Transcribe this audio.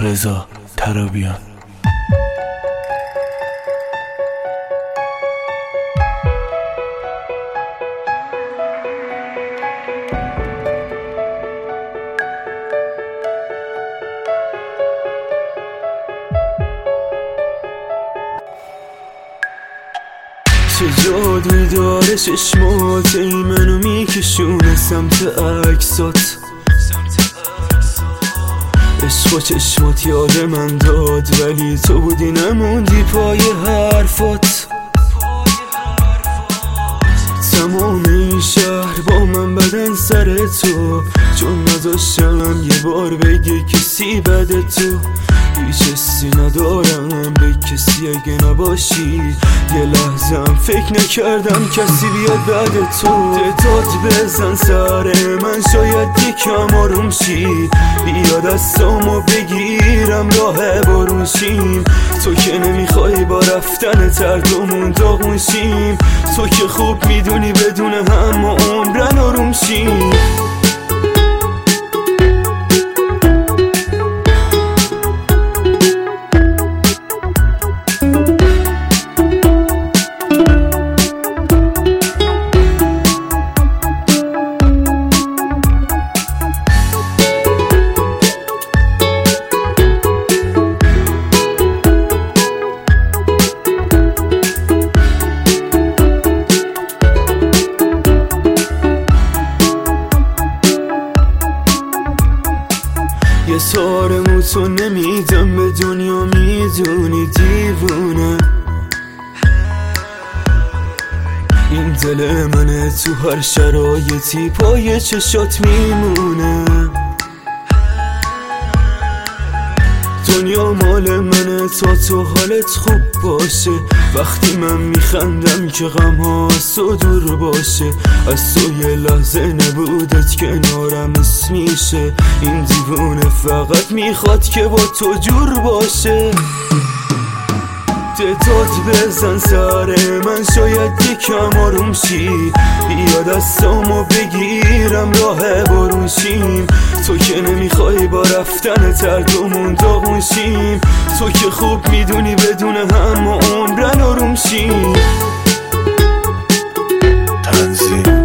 رضا ترابیان. چه جادوی داره چشمات، ای منو میکشونه سمت عکسات. عشق و چشمات یاد من داد، ولی تو بودی نموندی پای حرفات. تمام این شهر با من بدن سر تو، چون نداشتم یه بار بگه کسی بده تو. هیچ حسی ندارم به کسی اگه نباشی، یه لحظم فکر نکردم کسی بیاد بعد تو. داد بزن سر من شاید یکم آروم شی، بیا دستامو بگیرم راه بارون شیم. تو که نمیخوای با رفتن تردمون داغون شیم، تو که خوب میدونی بدون هم ما عمرن آروم شیم. یه سارمو تو نمیدم به دنیا، میدونی دیوونه. این دل منه تو هر شرایطی پای چشات میمونه. دنیا مال منه تا تو حالت خوب باشه، وقتی من میخندم که غم ها از تو دور باشه. از تو یه لحظه نبودت کنارم حس میشه، این دیوونه فقط میخواد که با تو جور باشه. داد بزن سر من شاید یکم آروم شی، بیا دستامو بگیرم راه بارون شیم. تو که نمیخوای با رفتن تردمون داغون شیم، تو که خوب میدونی بدون هم ما عمرن آروم شیم. تنظیم